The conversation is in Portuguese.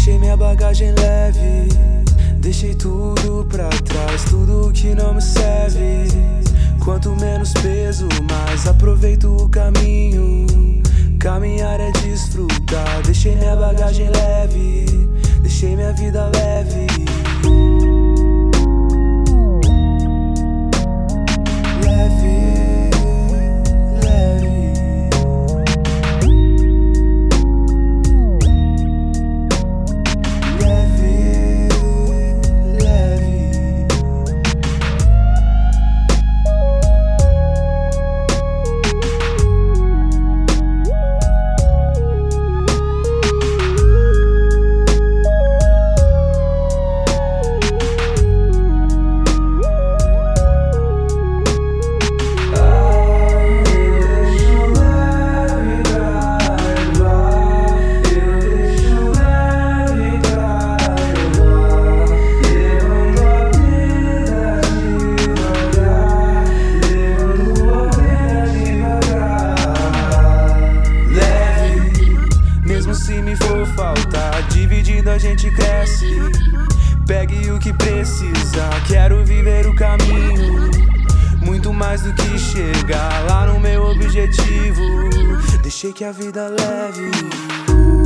Deixei minha bagagem leve, deixei tudo pra trás, tudo que não me serve. Quanto menos peso, mais aproveito o caminho. Caminhar é desfrutar. Deixei minha bagagem leve, deixei minha vida leve. Se me for faltar, dividindo a gente cresce. Pegue o que precisa, quero viver o caminho. Muito mais do que chegar lá no meu objetivo. Deixei que a vida leve.